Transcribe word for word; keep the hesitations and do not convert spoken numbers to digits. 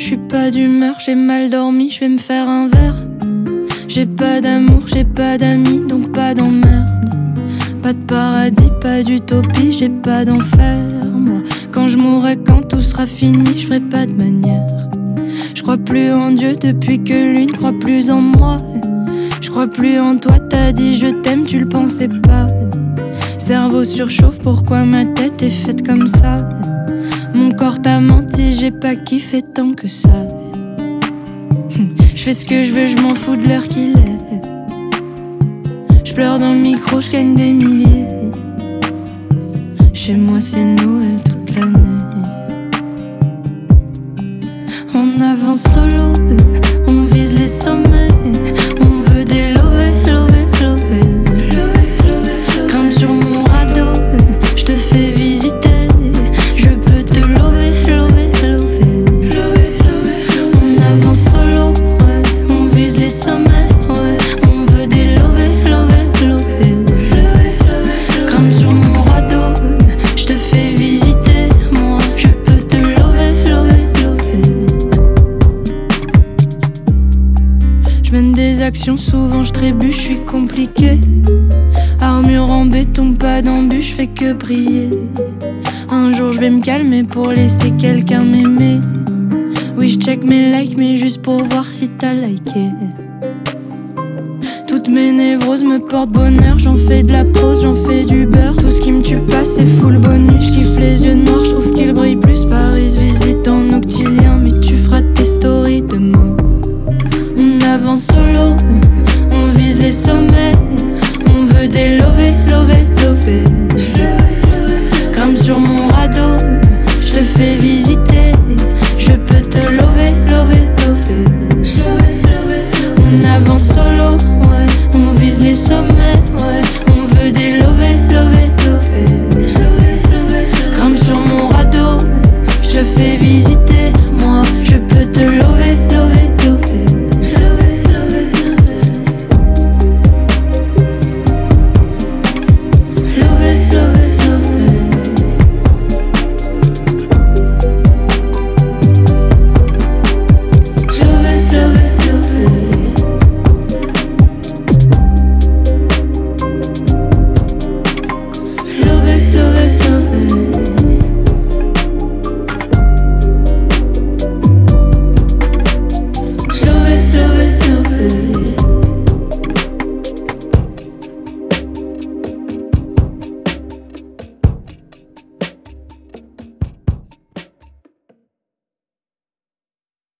J'suis pas d'humeur, j'ai mal dormi, j'vais me faire un verre. J'ai pas d'amour, j'ai pas d'amis, donc pas d'emmerde. Pas de paradis, pas d'utopie, j'ai pas d'enfer. Moi, quand je mourrai, quand tout sera fini, j'ferai pas de manière. J'crois plus en Dieu depuis que lui ne croit plus en moi. J'crois plus en toi, t'as dit je t'aime, tu le pensais pas. Cerveau surchauffe, pourquoi ma tête est faite comme ça? Mon corps t'a menti, j'ai pas kiffé tant que ça. Je fais ce que je veux, je m'en fous de l'heure qu'il est. Je pleure dans le micro, je gagne des milliers. Chez moi c'est Noël toute l'année. On avance solo, on vise les sommets. On veut des lovés, lovés, lovés. Grimpe sur mon radeau, je te fais visiter. Je peux te lover, lover, lover. On avance solo, ouais, on vise les sommets. Ouais, on veut des lovés, lovés, lovés. Grimpe sur mon radeau, je te fais visiter. Moi, je peux te lover, lover, lover. Je mène des actions, souvent je trébuche, je suis compliqué. Armure en béton, pas d'embûche, je fais que briller. Un jour je vais me calmer pour laisser quelqu'un m'aimer. Oui je check mes likes mais juste pour voir si t'as liké. Toutes mes névroses me portent bonheur. J'en fais de la prose, j'en fais du beurre. Tout ce qui me tue pas c'est full bonus. J'kiffe les yeux noirs, j'trouve qu'ils brillent plus. Pas